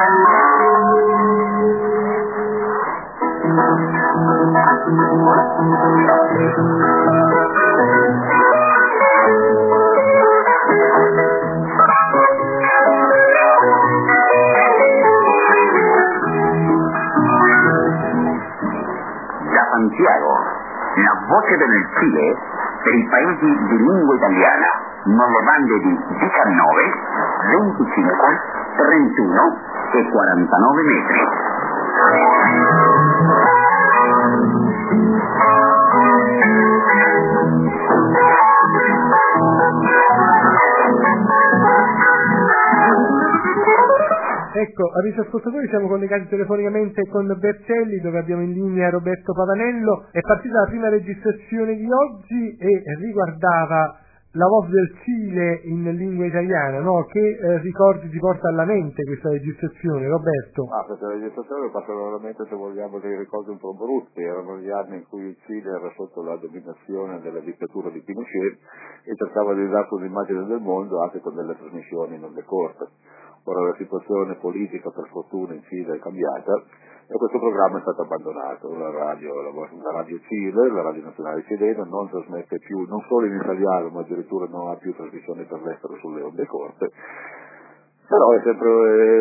Santiago, la voce del Cile per i paesi di lingua italiana, nelle bande di 19, 25, 31 e 49 metri. Ecco, amici ascoltatori, siamo collegati telefonicamente con Vercelli, dove abbiamo in linea Roberto Pavanello. È partita la prima registrazione di oggi e riguardava la voce del Cile in lingua italiana, no? Che ricordi ti porta alla mente questa registrazione, Roberto? Questa registrazione passa veramente, se vogliamo, dei ricordi un po' brutti. Erano gli anni in cui il Cile era sotto la dominazione della dittatura di Pinochet e cercava di dare un'immagine del mondo anche con delle trasmissioni non corte. Ora la situazione politica, per fortuna, in Cile è cambiata e questo programma è stato abbandonato. La radio Cile, la radio nazionale cilena, non trasmette più, non solo in italiano, ma addirittura non ha più trasmissioni per l'estero sulle onde corte. Però è sempre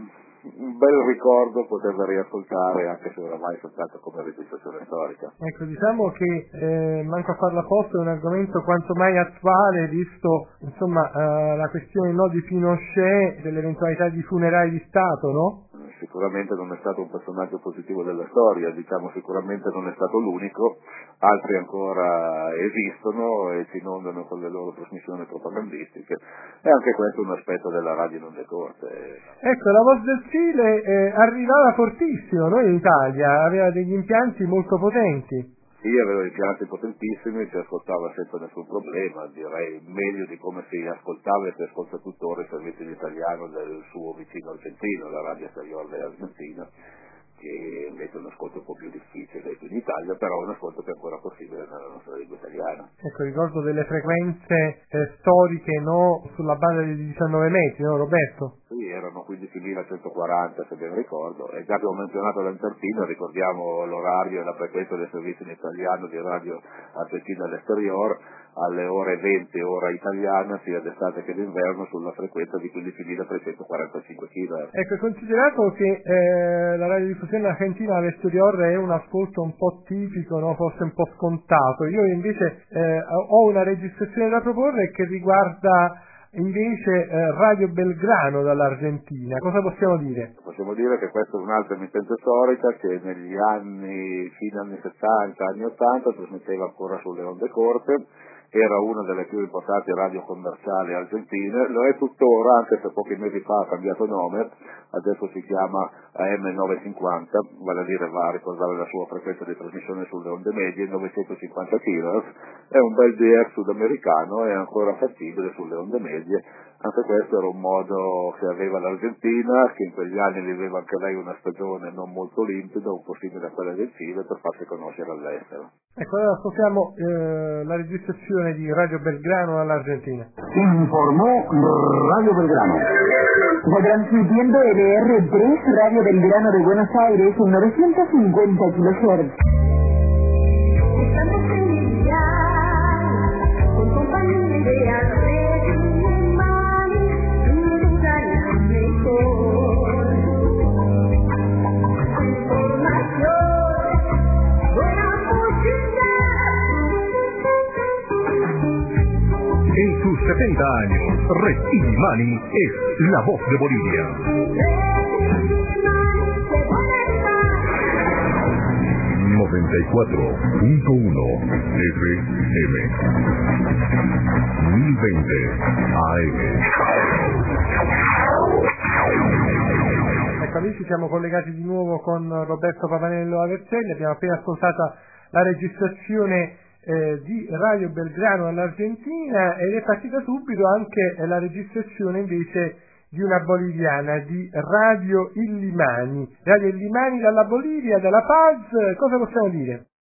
un bel ricordo poterla riascoltare, anche se oramai è soltanto come registrazione storica. Ecco, diciamo che manco a farla apposta è un argomento quanto mai attuale, visto insomma la questione di Pinochet, dell'eventualità di funerali di Stato, no? Sicuramente non è stato un personaggio positivo della storia, diciamo sicuramente non è stato l'unico, altri ancora esistono e si inondano con le loro trasmissioni propagandistiche e anche questo è un aspetto della radio non corte. Ecco, la voce del Cile arrivava fortissimo, noi in Italia, aveva degli impianti molto potenti. Sì, aveva impianti potentissimi, si ascoltava senza nessun problema, direi meglio di come si ascoltava e si ascolta tuttora il servizio in italiano del suo vicino argentino, la Radio Staiola Argentina, che invece è un ascolto un po' più difficile qui in Italia, però è un ascolto che è ancora possibile nella nostra lingua italiana. Ecco, ricordo delle frequenze storiche, no, sulla banda di 19 metri, no Roberto? Sì, erano 15.140 se ben ricordo, e già che ho menzionato l'Argentina, ricordiamo l'orario e la frequenza del servizio in italiano di Radio Argentina all'Esterior, alle ore 20 ora italiana, sia d'estate che d'inverno, sulla frequenza di 15.345 kHz. Ecco, considerato che la radiodiffusione argentina all'Esterior è un ascolto un po' tipico, no? Forse un po' scontato, io invece ho una registrazione da proporre che riguarda invece Radio Belgrano dall'Argentina. Cosa possiamo dire? Possiamo dire che questa è un'altra emittente storica che negli anni, fino agli anni 70, anni 80, trasmetteva ancora sulle onde corte, era una delle più importanti radio commerciali argentine, lo è tuttora, anche se pochi mesi fa ha cambiato nome, adesso si chiama AM950, vale a dire va a ricordare la sua frequenza di trasmissione sulle onde medie, 950 kHz, è un bel DR sudamericano, è ancora fattibile sulle onde medie, anche questo era un modo che aveva l'Argentina, che in quegli anni viveva anche lei una stagione non molto limpida, un po' simile a quella del Cile, per farsi conoscere all'estero. Ecco, allora ascoltiamo la registrazione di Radio Belgrano all'Argentina. Informó Radio Belgrano. Transmitiendo LR3 Radio Belgrano de Buenos Aires en 950 kHz. Estamos en el dial, con compañía ideal. En sus 70 años, Red Illimani es la voz de Bolivia. 94.1 FM 1020 AM. Ecco, amici, siamo collegati di nuovo con Roberto Pavanello a Vercelli. Abbiamo appena ascoltato la registrazione di Radio Belgrano all'Argentina ed è partita subito anche la registrazione invece di una boliviana, di Radio Illimani. Radio Illimani dalla Bolivia, dalla Paz, cosa possiamo dire?